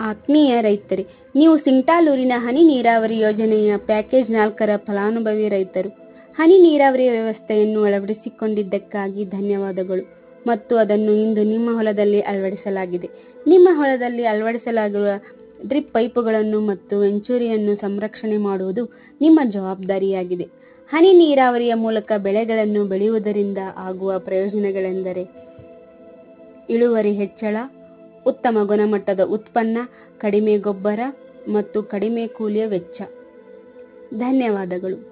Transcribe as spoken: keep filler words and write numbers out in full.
ಆತ್ಮೀಯ ರೈತರೇ, ನೀವು ಸಿಂಗ್ಟಾಲೂರಿನ ಹನಿ ನೀರಾವರಿ ಯೋಜನೆಯ ಪ್ಯಾಕೇಜ್ ನಾಲ್ಕರ ಫಲಾನುಭವಿ ರೈತರು. ಹನಿ ನೀರಾವರಿ ವ್ಯವಸ್ಥೆಯನ್ನು ಅಳವಡಿಸಿಕೊಂಡಿದ್ದಕ್ಕಾಗಿ ಧನ್ಯವಾದಗಳು ಮತ್ತು ಅದನ್ನು ಇಂದು ನಿಮ್ಮ ಹೊಲದಲ್ಲಿ ಅಳವಡಿಸಲಾಗಿದೆ. ನಿಮ್ಮ ಹೊಲದಲ್ಲಿ ಅಳವಡಿಸಲಾಗಿರುವ ಡ್ರಿಪ್ ಪೈಪುಗಳನ್ನು ಮತ್ತು ವೆಂಚೂರಿಯನ್ನು ಸಂರಕ್ಷಣೆ ಮಾಡುವುದು ನಿಮ್ಮ ಜವಾಬ್ದಾರಿಯಾಗಿದೆ. ಹನಿ ನೀರಾವರಿಯ ಮೂಲಕ ಬೆಳೆಗಳನ್ನು ಬೆಳೆಯುವುದರಿಂದ ಆಗುವ ಪ್ರಯೋಜನಗಳೆಂದರೆ ಇಳುವರಿ ಹೆಚ್ಚಳ, ಉತ್ತಮ ಗುಣಮಟ್ಟದ ಉತ್ಪನ್ನ, ಕಡಿಮೆ ಗೊಬ್ಬರ ಮತ್ತು ಕಡಿಮೆ ಕೂಲಿಯ ವೆಚ್ಚ. ಧನ್ಯವಾದಗಳು.